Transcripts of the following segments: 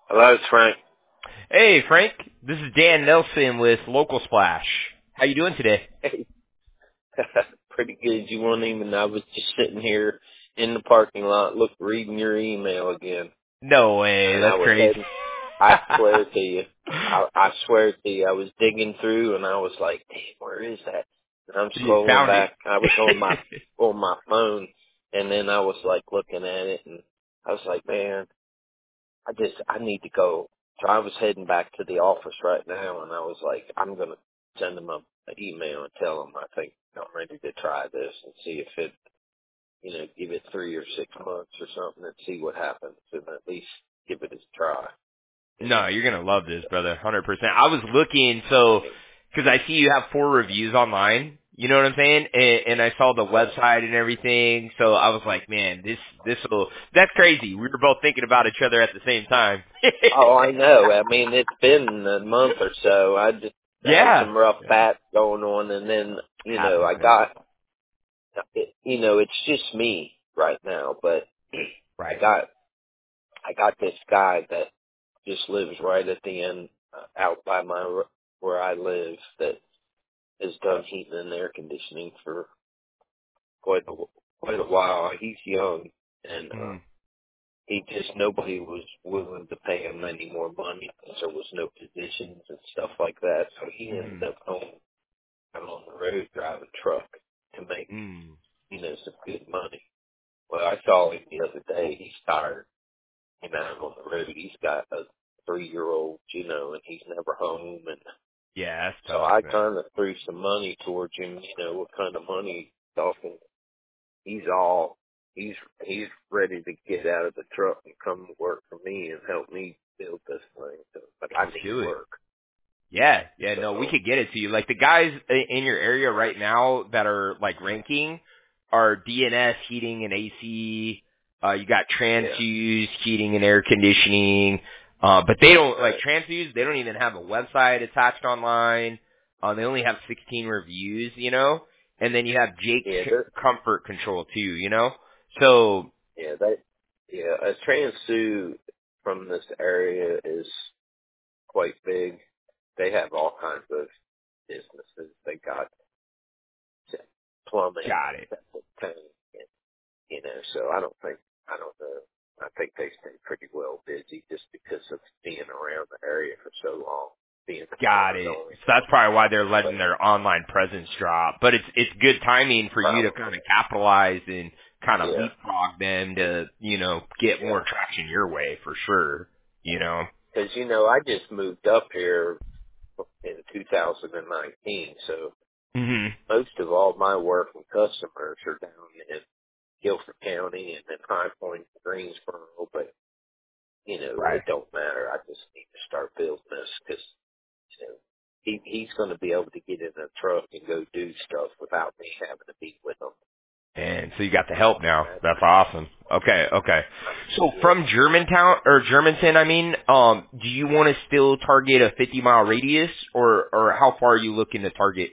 Hello, it's Frank. Hey, Frank. This is Dan Nelson with Local Splash. How you doing today? Hey. Pretty good. You won't even. I was just sitting here in the parking lot, reading your email again, No way. and I That's was crazy. heading. I swear to you, I swear to you, I was digging through, and I was like, "Damn, where is that?" And I'm You scrolling found it. back. I was on my phone, and then I was like looking at it, and I was like, "Man, I need to go." So I was heading back to the office right now, and I was like, I'm gonna send them an email and tell them I think I'm ready to try this and see if it, give it 3 or 6 months or something and see what happens, and at least give it a try. You No, know, you're gonna love this, brother. 100%. I was looking, so I mean, because I see you have 4 reviews online. You know what I'm saying? And I saw the yeah. website and everything. So I was like, man, this will. That's crazy. We were both thinking about each other at the same time. Oh, I know. I mean, it's been a month or so. I just had Yeah. some rough bats going on, and then Happens, I man. got, it's just me right now, but I Right. got I got this guy that just lives right at the end, out by where I live, that has done heating and air conditioning for quite a while. He's young, and Mm. he just nobody was willing to pay him any more money because there was no positions and stuff like that. So he ended Mm. up out on the road driving truck to make Mm. some good money. Well, I saw him the other day. He's tired. Out on the road. He's got a 3-year-old, and he's never home. And Yeah, that's so tough, I man. kind of threw some money towards him. What kind of money talking? He's he's ready to get out of the truck and come work for me and help me build this thing. So, but I Let's need do it. work. Yeah, no, we So could get it to you. Like the guys in your area right now that are like ranking are DNS heating and AC. You got yeah, Transfuse heating and air conditioning. But they don't like right. Transfuse. They don't even have a website attached online. They only have 16 reviews, And then you have Jake Yeah, they're Comfort Control too. So yeah they yeah. A Transu from this area is quite big. They have all kinds of businesses. They got plumbing, got it. septic tank, and, so I don't know. I think they stay pretty well busy just because of being around the area for so long, being in Got it. Illinois. So that's probably why they're letting But their online presence drop. But it's good timing for you to kind probably, of capitalize and kind of yeah, leapfrog them to, get yeah. more traction your way for sure. You know. Because, I just moved up here in 2019, so Mhm. most of all my work and customers are down in Guilford County and then High Point, Greensboro, but Right. it don't matter. I just need to start building this because he's going to be able to get in a truck and go do stuff without me having to be with him. And so you got the help now. And That's awesome. Okay. So yeah, from Germantown or Germanton, I mean, do you want to still target a 50-mile radius or how far are you looking to target?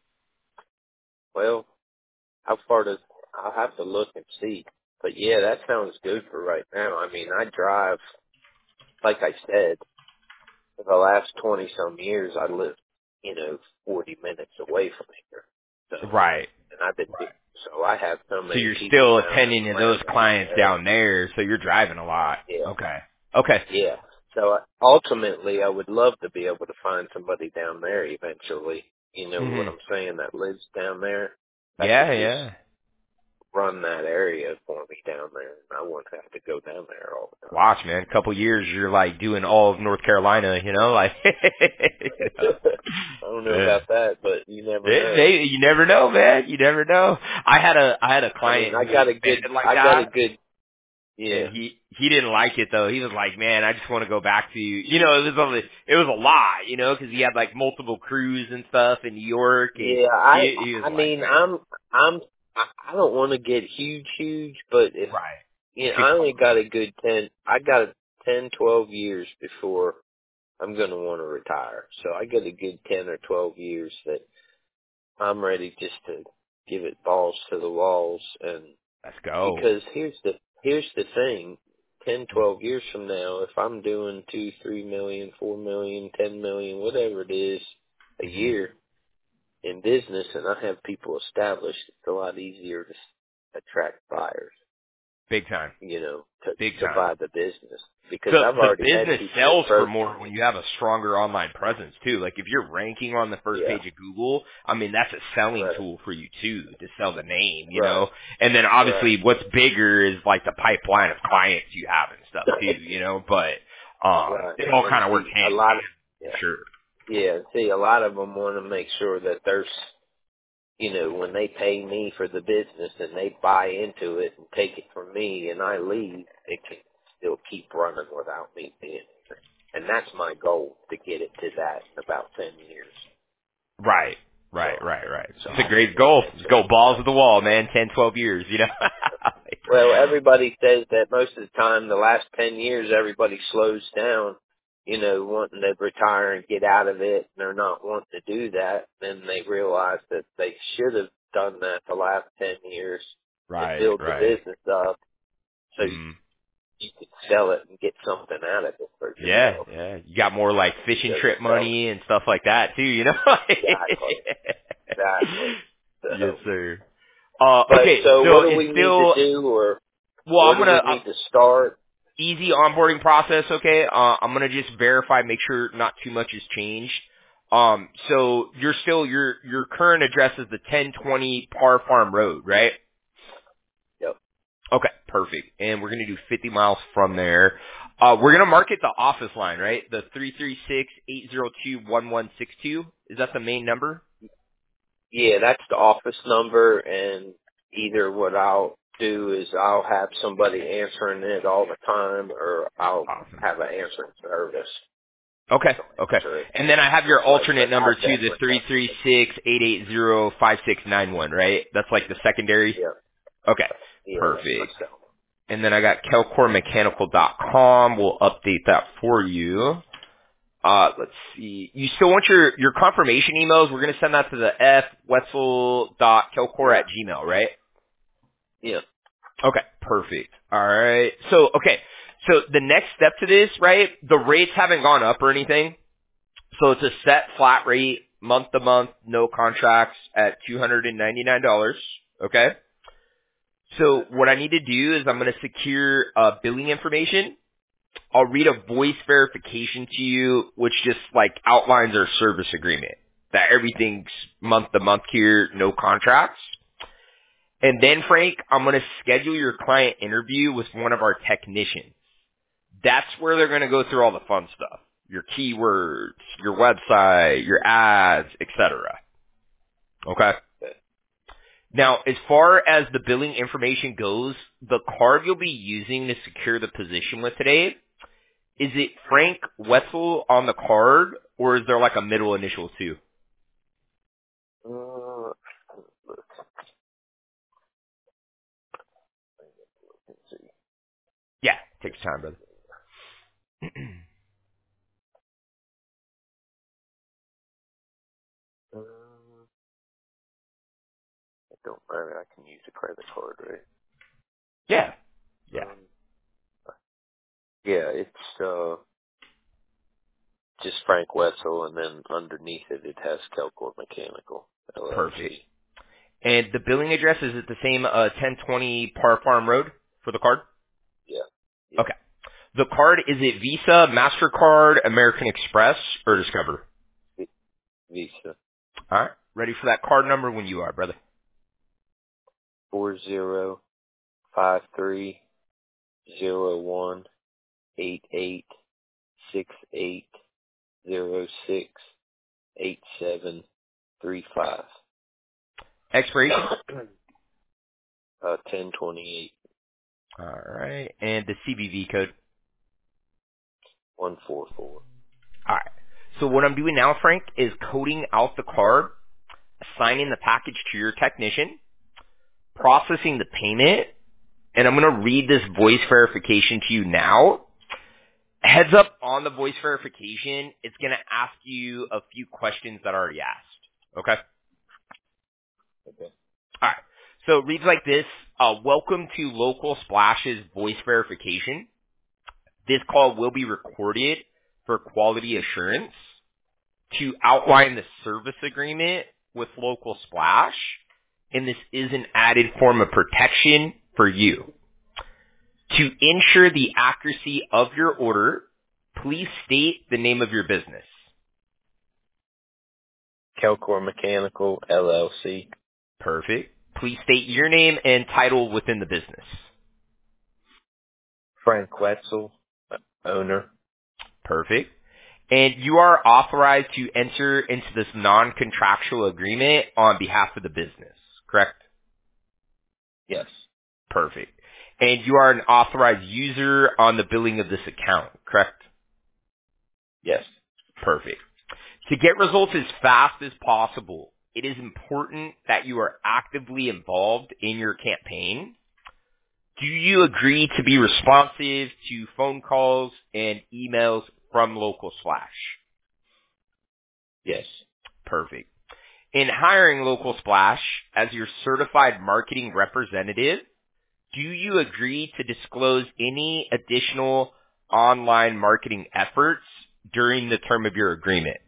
well, how far does I'll have to look and see. But yeah, that sounds good for right now. I mean, I drive, like I said, for the last 20 some years, I lived, 40 minutes away from here. So, Right. and so I have so So many you're people still down attending and to those around the clients area. down there, so you're driving a lot. Yeah, Okay. yeah. So ultimately, I would love to be able to find somebody down there eventually. You know what Mhm. I'm saying? That lives down there. That could just Yeah. run that area for me down there, and I wouldn't have to go down there all the time. Watch, man. A couple years, you're like doing all of North Carolina. Like. I don't know Yeah. about that, but you never know. You never know, man. You never know. I had a I mean, client who expanded like I got a that, good, and yeah, he didn't like it though. He was like, "Man, I just want to go back to it was a lot, because he had like multiple crews and stuff in New York, and yeah. he was I like, mean, man, I don't want to get huge, but if right, should I only cover got a good 10. I got 10, 12 years before I'm going to want to retire. So I got a good 10 or 12 years that I'm ready just to give it balls to the walls. And let's go. because here's the thing, 10, 12 years from now, if I'm doing 2, 3 million, 4 million, 10 million, whatever it is a Hmm. year in business, and I have people established, it's a lot easier to attract buyers, Big time. Big to time. buy the business, because The I've the already had business people sells for approach more when me. you have a stronger online presence too. Like if you're ranking on the first Yeah, page of Google, I mean that's a selling right, tool for you too to sell the name, you right, know. And then right. obviously what's bigger is like the pipeline of clients you have and stuff too, you know. But Right. it all And kind of works see, a hand in lot of, hand for yeah, sure. yeah, see, a lot of them want to make sure that there's, when they pay me for the business and they buy into it and take it from me and I leave, it can still keep running without me being there. And that's my goal, to get it to that in about 10 years. Right. So, Right. so, It's a great goal. it's, Just go balls to the wall, man. 10, 12 years, you know. well, everybody says that most of the time, the last 10 years, everybody slows down, wanting to retire and get out of it, and they're not wanting to do that. Then they realize that they should have done that the last 10 years and Right. build the business up so Mm. you could sell it and get something out of it for yourself. Yeah. You got more like fishing Instead of trip selling. money and stuff like that too, you know? Exactly. Yes, So, sir. but Okay, so what so do it's we need to still, do, or well, where do we need to start? easy onboarding process, okay? I'm gonna just verify, make sure not too much has changed. So you're still, your current address is the 1020 Par Farm Road, right? Yep. Okay, perfect. And we're gonna do 50 miles from there. We're gonna market the office line, right? The 336-802-1162. Is that the main number? Yeah, that's the office number, and either what I'll do is I'll have somebody answering it all the time, or I'll Awesome. have an answering service. Okay. They'll answer it. And then I have your But alternate number I'll too, the definitely have somebody. 336-880-5691, right? That's like the secondary? Yeah, Okay. that's Perfect. myself. And then I got kelcoremechanical.com. We'll update that for you. Let's see. You still want your confirmation emails? We're going to send that to the Yeah, fwetzel.kelcore@gmail, right? yeah. Okay, perfect. All right. So the next step to this, right? The rates haven't gone up or anything. So it's a set flat rate, month to month, no contracts at $299. Okay. So what I need to do is I'm going to secure billing information. I'll read a voice verification to you, which just like outlines our service agreement. That everything's month to month here, no contracts. And then, Frank, I'm going to schedule your client interview with one of our technicians. That's where they're going to go through all the fun stuff. Your keywords, your website, your ads, etc. Okay? Okay. Now, as far as the billing information goes, the card you'll be using to secure the position with today, is it Frank Wetzel on the card, or is there like a middle initial too? Let's see. Yeah, takes time, brother. It don't matter. I can use a credit card, right? Yeah. Yeah. Um, yeah, it's just Frank Wetzel, and then underneath it has Kelcor Mechanical Perfect. LLC. And the billing address, is it the same 1020 Par Farm Road for the card? Yeah, yeah. Okay. The card, is it Visa, MasterCard, American Express, or Discover? Visa All right. Ready for that card number when you are, brother. 40530188668735. Expiration? 1028 All right. And the CVV code? 144. All right. So what I'm doing now, Frank, is coding out the card, assigning the package to your technician, processing the payment, and I'm going to read this voice verification to you now. Heads up on the voice verification, it's going to ask you a few questions that I already asked. Okay? Okay. All right. So it reads like this. Welcome to Local Splash's voice verification. This call will be recorded for quality assurance to outline the service agreement with Local Splash, and this is an added form of protection for you. To ensure the accuracy of your order, please state the name of your business. Kelcor Mechanical, LLC. Perfect. Please state your name and title within the business. Frank Wetzel, owner. Perfect. And you are authorized to enter into this non-contractual agreement on behalf of the business, correct? Yes. Perfect. And you are an authorized user on the billing of this account, correct? Yes. Perfect. To get results as fast as possible, it is important that you are actively involved in your campaign. Do you agree to be responsive to phone calls and emails from Local Splash? Yes. Perfect. In hiring Local Splash as your certified marketing representative, do you agree to disclose any additional online marketing efforts during the term of your agreement?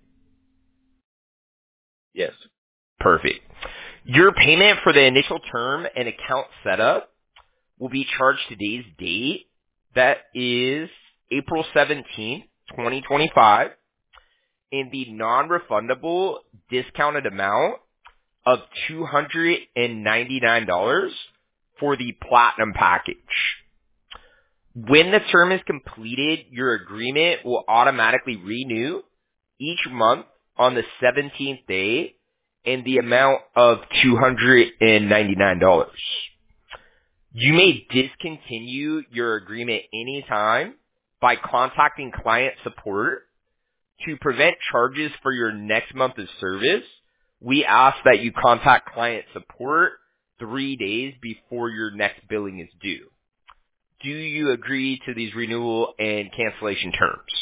Yes. Perfect. Your payment for the initial term and account setup will be charged today's date. That is April 17th, 2025, in the non-refundable discounted amount of $299 for the Platinum package. When the term is completed, your agreement will automatically renew each month on the 17th day in the amount of $299. You may discontinue your agreement anytime by contacting client support. To prevent charges for your next month of service, we ask that you contact client support 3 days before your next billing is due. Do you agree to these renewal and cancellation terms?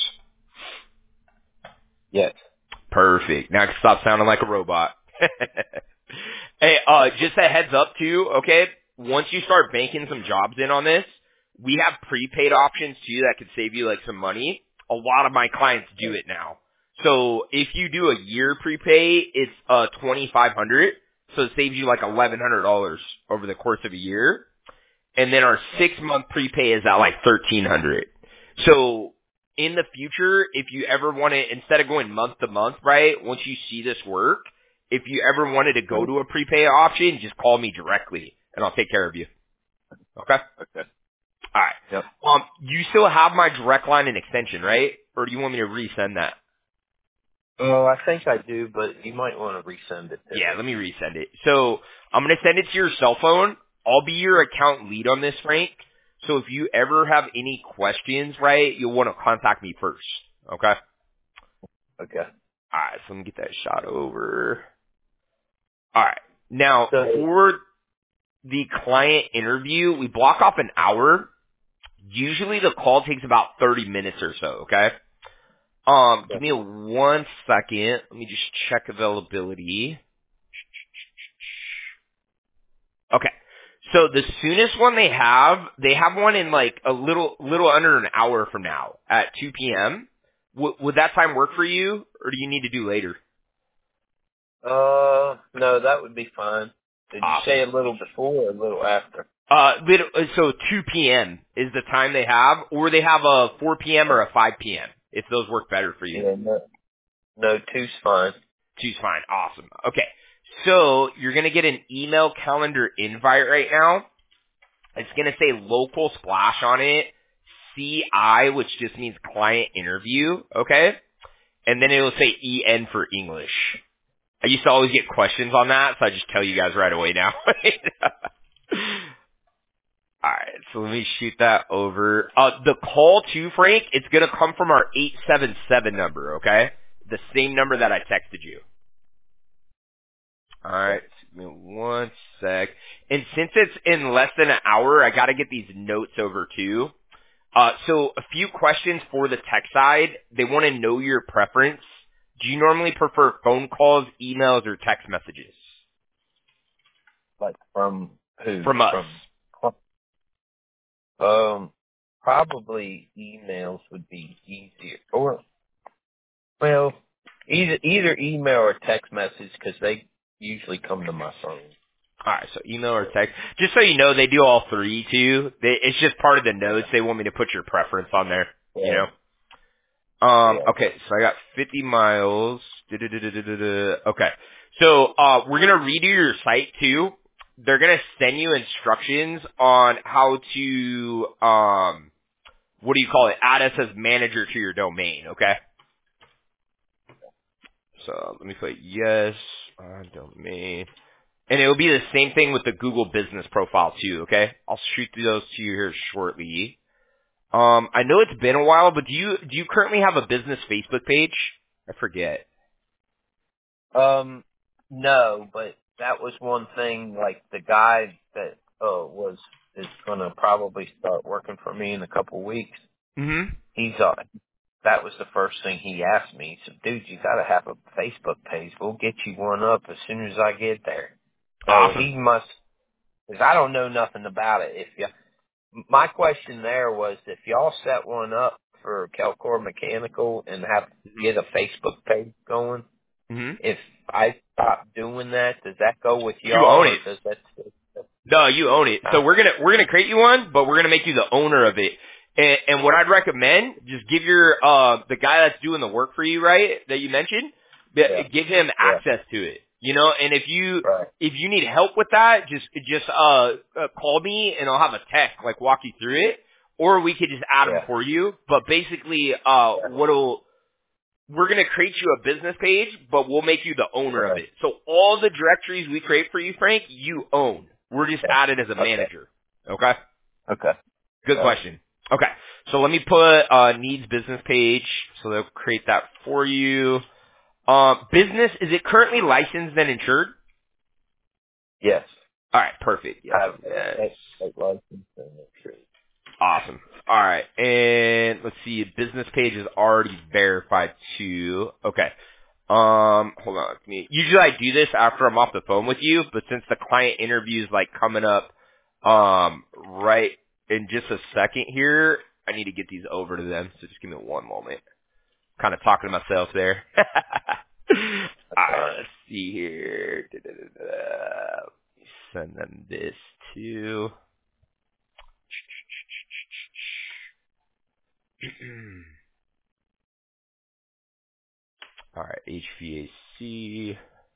Yes. Perfect. Now I can stop sounding like a robot. Hey, just a heads up too, okay? Once you start banking some jobs in on this, we have prepaid options too that could save you like some money. A lot of my clients do it now. So if you do a year prepay, it's $2,500. So it saves you like $1,100 over the course of a year. And then our 6-month prepay is at like $1,300. So in the future, if you ever want to, instead of going month to month, right, once you see this work, if you ever wanted to go to a prepay option, just call me directly and I'll take care of you. Okay? Okay. All right. Yep. You still have my direct line and extension, right? Or do you want me to resend that? Oh, I think I do, but you might want to resend it. Yeah, let me resend it. So I'm going to send it to your cell phone. I'll be your account lead on this, Frank. So if you ever have any questions, right, you'll want to contact me first. Okay? Okay. All right, so let me get that shot over. All right. Now, So, for the client interview, we block off an hour. Usually the call takes about 30 minutes or so, okay? Give me 1 second. Let me just check availability. Okay. So the soonest one they have one in like a little under an hour from now at 2 p.m. Would that time work for you, or do you need to do later? no, that would be fine. Did you say a little before or a little after? So 2 p.m. is the time they have, or they have a 4 p.m. or a 5 p.m. if those work better for you. Yeah, no, two's fine. 2's fine. Awesome. Okay. So you're going to get an email calendar invite right now. It's going to say Local Splash on it, CI, which just means client interview, okay? And then it'll say EN for English. I used to always get questions on that, so I just tell you guys right away now. Alright, so let me shoot that over. The call to Frank, it's going to come from our 877 number, okay? The same number that I texted you. Alright, give me 1 sec. And since it's in less than an hour, I gotta get these notes over too. So a few questions for the tech side. They want to know your preference. Do you normally prefer phone calls, emails, or text messages? Like from who? From us. From, probably emails would be easier. Or, well, either email or text message because they usually come to my phone. All right, so email or text. Just so you know, they do all three too. It's just part of the notes. They want me to put your preference on there. You Yeah. know. Yeah. Okay, so I got 50 miles. Okay. So, we're gonna redo your site too. They're gonna send you instructions on how to, what do you call it? Add us as manager to your domain, okay? So, let me put yes on domain. And it'll be the same thing with the Google business profile too, okay? I'll shoot through those to you here shortly. I know it's been a while, but do you currently have a business Facebook page? I forget. No, but that was one thing. Like the guy that is gonna probably start working for me in a couple weeks. Mm-hmm. He's that was the first thing he asked me. He said, "Dude, you got to have a Facebook page. We'll get you one up as soon as I get there." So Awesome. he must, because I don't know nothing about it. My question there was, if y'all set one up for Kelcor Mechanical and get a Facebook page going, Mm-hmm. if I stop doing that, does that go with You y'all own or it. does that? No, you own it. So Huh? we're gonna create you one, but we're gonna make you the owner of it. And what I'd recommend, just give your the guy that's doing the work for you, right, that you mentioned, Yeah. give him Yeah. access to it. You know, and if Right. you need help with that, just call me and I'll have a tech like walk you through it, or we could just add them Yeah. for you. But basically, Yeah. we're going to create you a business page, but we'll make you the owner of Right. it. So all the directories we create for you, Frank, you own. We're just Yeah. added as a Okay. manager. Okay? Okay. Good All right. question. Okay. So let me put needs business page. So they'll create that for you. Business, is it currently licensed and insured? Yes. All right. Perfect. Yes. I have Yes. state license and insurance. Awesome. All right. And let's see. Business page is already verified too. Okay. Hold on. Usually I do this after I'm off the phone with you, but since the client interview is like coming up, right in just a second here, I need to get these over to them. So just give me one moment. Kind of talking to myself there. That's all Alright, right. let's see here. Send them this too. Alright, HVAC.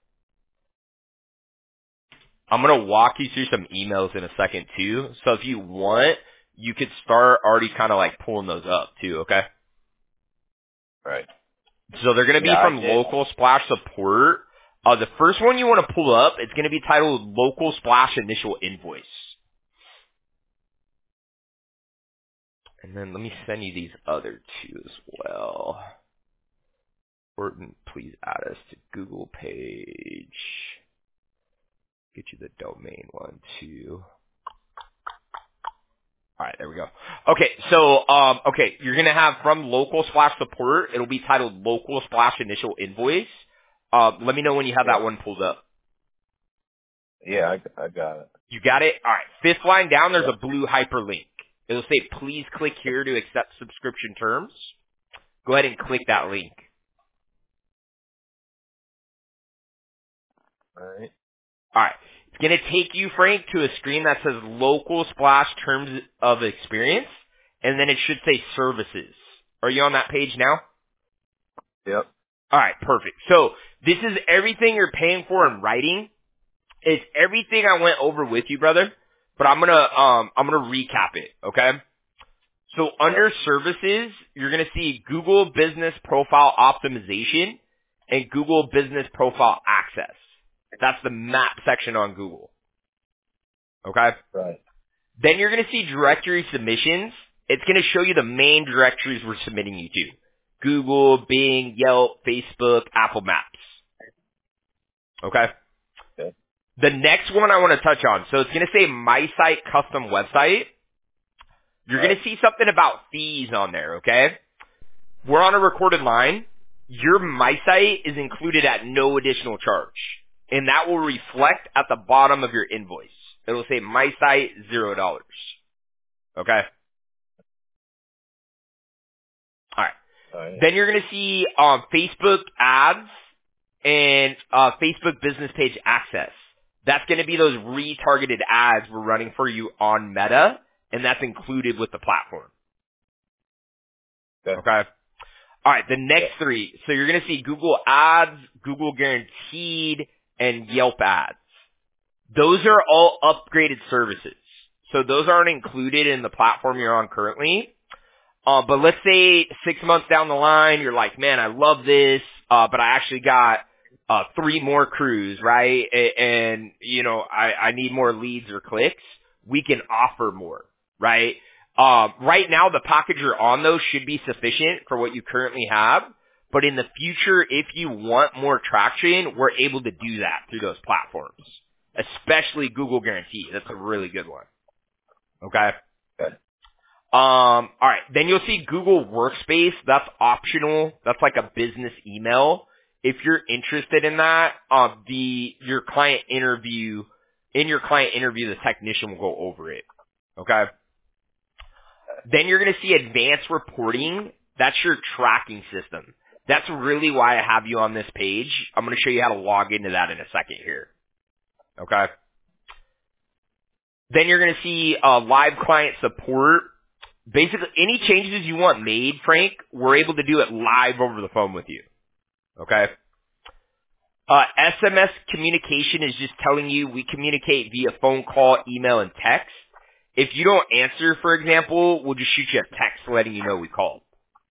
I'm gonna walk you through some emails in a second too. So if you want, you could start already kind of like pulling those up too, okay? Right. So they're gonna Yeah, be I from did. Local Splash Support. The first one you want to pull up, it's gonna be titled Local Splash Initial Invoice. And then let me send you these other two as well. Important, please add us to Google page. Get you the domain one too. Alright, there we go. Okay, so, okay, you're gonna have from Local Splash Support, it'll be titled Local Splash Initial Invoice. Let me know when you have Yeah. that one pulled up. Yeah, I got it. You got it? Alright, fifth line down, there's Yeah. a blue hyperlink. It'll say, please click here to accept subscription terms. Go ahead and click that link. All right. Alright. It's going to take you, Frank, to a screen that says Local Splash Terms of Experience, and then it should say Services. Are you on that page now? Yep. Alright, perfect. So, this is everything you're paying for in writing. It's everything I went over with you, brother, but I'm gonna recap it, okay? So, Yep. under Services, you're going to see Google Business Profile Optimization and Google Business Profile Access. That's the map section on Google. Okay? Right. Then you're going to see directory submissions. It's going to show you the main directories we're submitting you to. Google, Bing, Yelp, Facebook, Apple Maps. Okay? Okay. The next one I want to touch on. So it's going to say My Site Custom Website. You're going Right. to see something about fees on there, okay? We're on a recorded line. Your My Site is included at no additional charge. And that will reflect at the bottom of your invoice. It'll say My Site $0. Okay? All right. Then you're going to see Facebook ads and Facebook business page access. That's going to be those retargeted ads we're running for you on Meta, and that's included with the platform. Okay? All right, the next three. So you're going to see Google Ads, Google Guaranteed, and Yelp Ads. Those are all upgraded services. So those aren't included in the platform you're on currently. But let's say 6 months down the line, you're like, man, I love this, but I actually got 3 more crews, right? And you know, I need more leads or clicks. We can offer more, right? Right now, the package you're on, though, should be sufficient for what you currently have. But in the future, if you want more traction, we're able to do that through those platforms, especially Google Guarantee. That's a really good one. Okay? All right. Then you'll see Google Workspace. That's optional. That's like a business email. If you're interested in that, in your client interview, the technician will go over it. Okay? Then you're going to see advanced reporting. That's your tracking system. That's really why I have you on this page. I'm going to show you how to log into that in a second here. Okay? Then you're going to see live client support. Basically, any changes you want made, Frank, we're able to do it live over the phone with you. Okay? SMS communication is just telling you we communicate via phone call, email, and text. If you don't answer, for example, we'll just shoot you a text letting you know we called.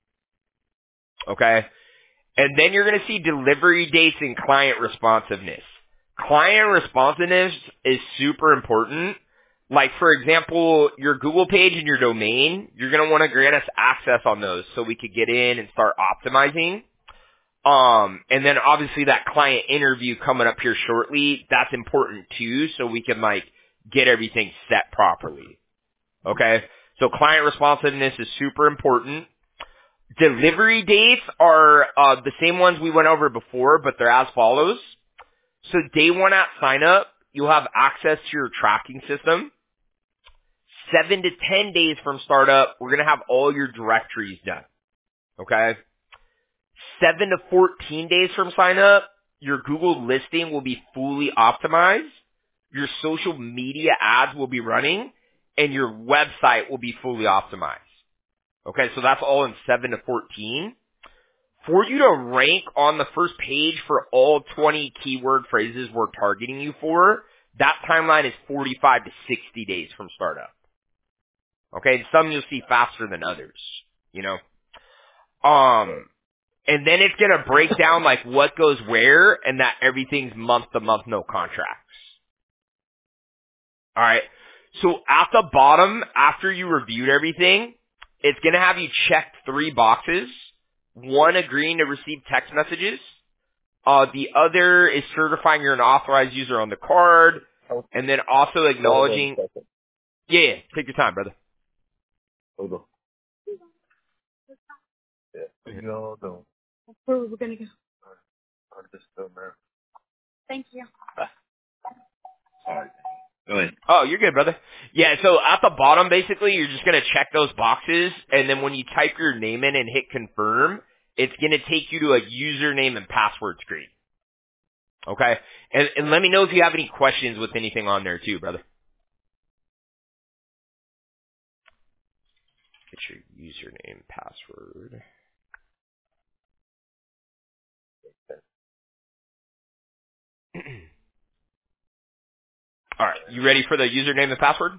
Okay? And then you're going to see delivery dates and client responsiveness. Client responsiveness is super important. Like, for example, your Google page and your domain, you're going to want to grant us access on those so we could get in and start optimizing. And then obviously that client interview coming up here shortly, that's important too, so we can like get everything set properly. Okay? So client responsiveness is super important. Delivery dates are the same ones we went over before, but they're as follows. So day 1 at sign up, you'll have access to your tracking system. 7 to 10 days from startup, we're going to have all your directories done. Okay? 7 to 14 days from sign up, your Google listing will be fully optimized. Your social media ads will be running, and your website will be fully optimized. Okay, so that's all in 7 to 14. For you to rank on the first page for all 20 keyword phrases we're targeting you for, that timeline is 45 to 60 days from startup. Okay, some you'll see faster than others, you know. And then it's going to break down like what goes where and that everything's month to month, no contracts. All right. So at the bottom, after you reviewed everything, it's going to have you check 3 boxes. 1, agreeing to receive text messages. The other is certifying you're an authorized user on the card. And then also acknowledging. Yeah, take your time, brother. Hold on. Yeah. You all don't. Where are we going to go? I'm just still there. Thank you. Sorry. Go ahead. Oh, you're good, brother. Yeah, so at the bottom, basically, you're just going to check those boxes, and then when you type your name in and hit confirm, it's going to take you to a username and password screen. Okay? And let me know if you have any questions with anything on there, too, brother. Get your username, password. All right, you ready for the username and password?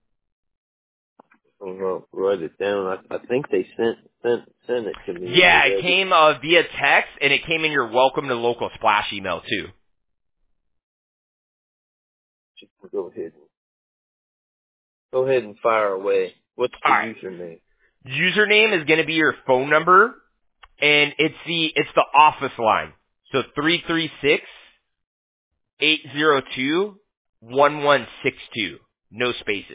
Well, write it down. I think they sent it to me. Yeah, it came via text, and it came in your welcome to local splash email, too. Just go ahead and fire away. What's the username? Username is going to be your phone number, and it's the office line. So 336-802-1162. No spaces.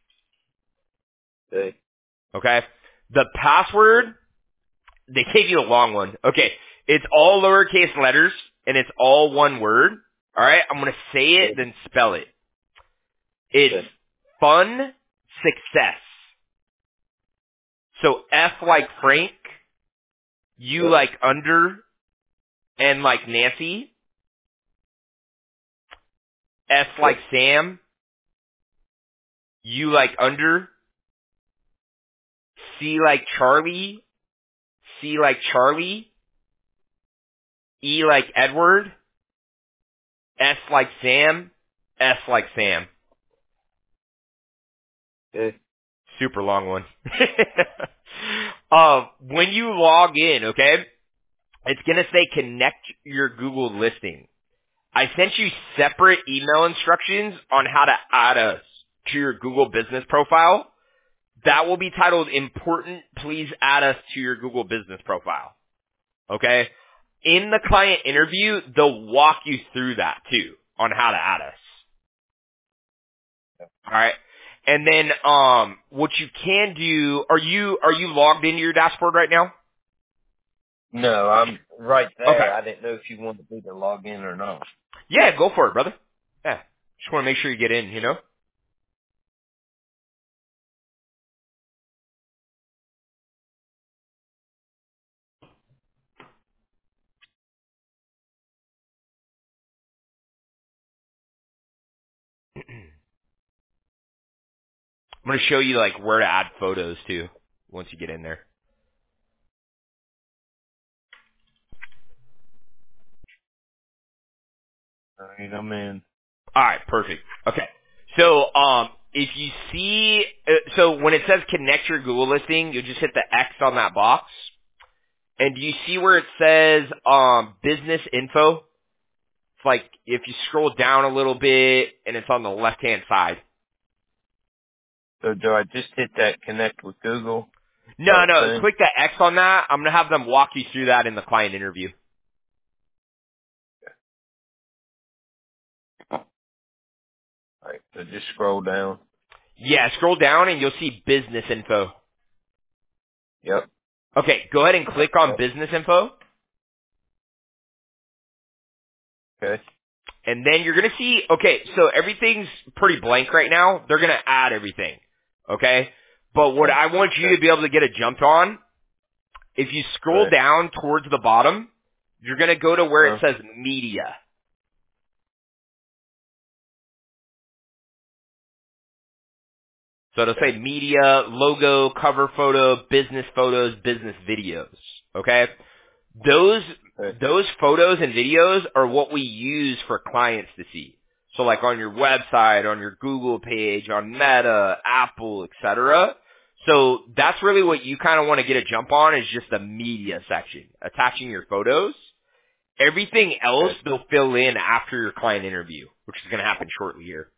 Okay. Okay? The password, they gave you a long one. Okay. It's all lowercase letters, and it's all one word. All right? I'm going to say it, then spell it. It's fun success. So F like Frank, U Yep. like under, N like Nancy, S like Yep. Sam, U like under, C like Charlie, C like Charlie, E like Edward, S like Sam, S like Sam. Okay. Super long one. When you log in, okay, it's going to say connect your Google listing. I sent you separate email instructions on how to add us to your Google business profile. That will be titled important. Please add us to your Google business profile. Okay. In the client interview, they'll walk you through that too on how to add us. All right. And then, what you can do, are you logged into your dashboard right now? No, I'm right there. Okay. I didn't know if you wanted me to log in or not. Yeah, go for it, brother. Yeah. Just want to make sure you get in, you know? I'm going to show you, like, where to add photos, too, once you get in there. All right, I'm in. All right, perfect. Okay. So, if you see, so when it says connect your Google listing, you just hit the X on that box. And do you see where it says, business info? It's like, if you scroll down a little bit, and it's on the left-hand side. So do I just hit that connect with Google No, thing? click the X on that. I'm going to have them walk you through that in the client interview. All right, so just scroll down. Yeah, scroll down and you'll see business info. Yep. Okay, go ahead and click on Yep. business info. Okay. And then you're going to see, okay, so everything's pretty blank right now. They're going to add everything. Okay? But what Okay. I want you to be able to get a jump on, if you scroll Right. down towards the bottom, you're going to go to where it Uh-huh. says media. So it'll say Okay. media, logo, cover photo, business photos, business videos. Okay? Those Okay. those photos and videos are what we use for clients to see. So like on your website, on your Google page, on Meta, Apple, etc. So that's really what you kind of want to get a jump on is just the media section, attaching your photos. Everything else Okay. they'll fill in after your client interview, which is going to happen shortly here.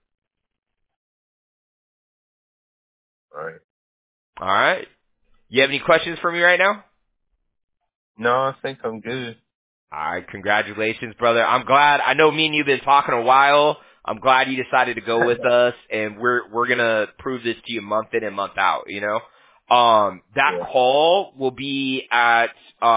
All right. All right. You have any questions for me right now? No, I think I'm good. All right, congratulations, brother. I'm glad. I know me and you've been talking a while. I'm glad you decided to go with us, and we're gonna prove this to you month in and month out. You know, that Yeah. call will be at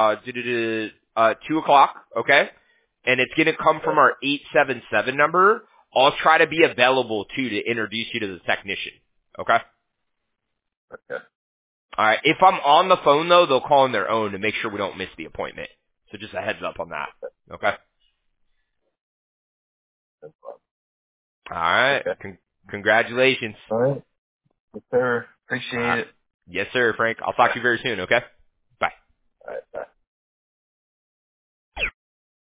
2:00. Okay, and it's gonna come from Okay. our 877 number. I'll try to be available too to introduce you to the technician. Okay. Okay. All right. If I'm on the phone though, they'll call on their own to make sure we don't miss the appointment. So just a heads up on that. Okay. No problem. All right. Okay. Congratulations. All right. Yes, sir. All Appreciate right. it. Yes, sir, Frank. I'll All talk to you very soon, okay? Bye. right. Bye.